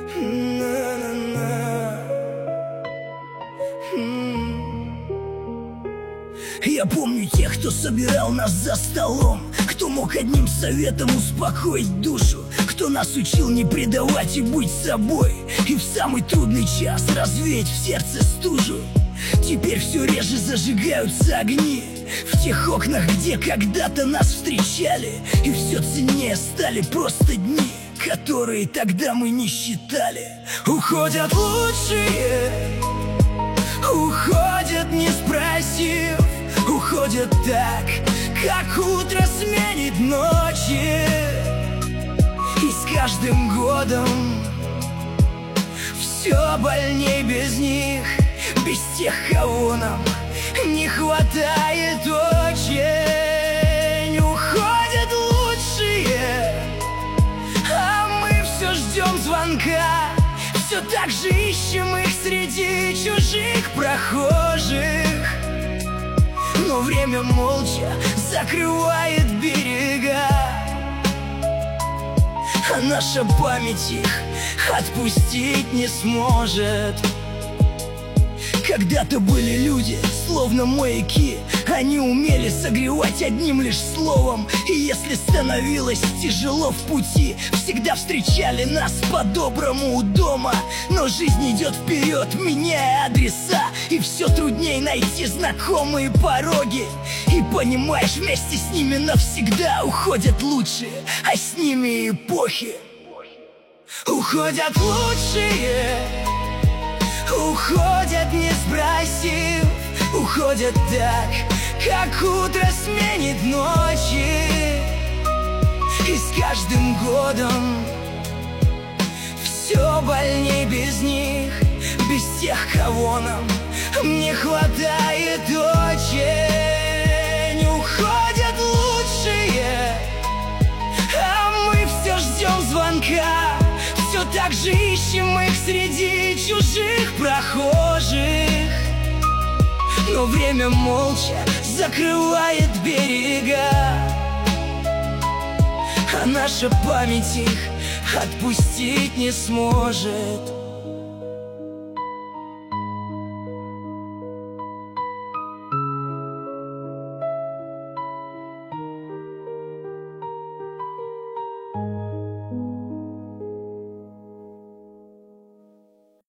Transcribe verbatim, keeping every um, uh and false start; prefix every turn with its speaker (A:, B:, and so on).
A: Я помню тех, кто собирал нас за столом, кто мог одним советом успокоить душу, кто нас учил не предавать и быть собой, и в самый трудный час развеять в сердце стужу. Теперь все реже зажигаются огни в тех окнах, где когда-то нас встречали, и все ценнее стали просто дни, которые тогда мы не считали. Уходят лучшие, уходят не спросив, уходят так, как утро сменит ночи. И с каждым годом все больней без них, без тех, кого нам не хватает очень. Уходят лучшие, а мы все ждем звонка, все так же ищем их среди чужих прохожих. Но время молча закрывает берега, а наша память их отпустить не сможет. Когда-то были люди, словно маяки, они умели согревать одним лишь словом. И если становилось тяжело в пути, всегда встречали нас по-доброму у дома. Но жизнь идет вперед, меняя адреса, и все труднее найти знакомые пороги. И понимаешь, вместе с ними навсегда уходят лучшие, а с ними и эпохи. Уходят лучшие, уходят не спросив, уходят так, как утро сменит ночи. И с каждым годом все больней без них, без тех, кого нам не хватает очень. Уходят лучшие, а мы все ждем звонка, все так же ищем их среди чужих прохожих. Но время молча закрывает берега, а наша память их отпустить не сможет.